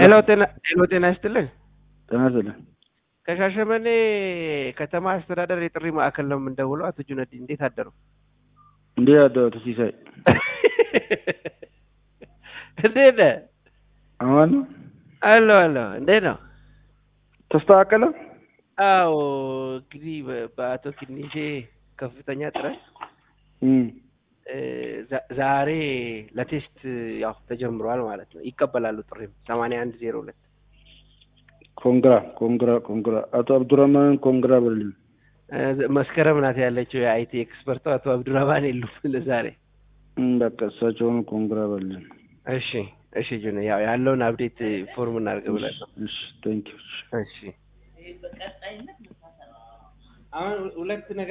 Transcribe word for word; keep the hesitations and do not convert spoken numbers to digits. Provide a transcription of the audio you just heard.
ሄሎ ጤና ሄሎ ጤና ይስጥልኝ። ጤና ይስጥልኝ። ከሻሸመኔ ከተማ አስተዳደር የጥሪ ማዕከል ነው የምንደውለው። አቶ ጁነዲ እንዴት አደሩ? እንዴት አደሩ ሲሳይ? እንዴት ነህ? አማን ነው? አሎ አሎ እንዴት ነው? ተስተካከለ? አዎ እንግዲህ በአቶ ኪኒሼ ከፍተኛ ጥረት እም ዛሬ ለቴስት ያው ተጀምሯል ማለት ነው። ይቀበላሉ ጥሪም ሰማንያ አንድ ዜሮ ሁለት ኮንግራ ኮንግራ ኮንግራ አቶ አብዱራማን ኮንግራ በልኝ። መስከረም ናት ያለችው የአይቲ ኤክስፐርቱ አቶ አብዱራማን የሉም ለዛሬ። እም በቃ እሳቸውን ኮንግራ በልኝ። እሺ እሺ ጁነ ያው ያለውን አፕዴት ፎርም እናድርግ ብለን ነው። እሺ ቴንክ ዩ። እሺ አሁን ሁለት ነገር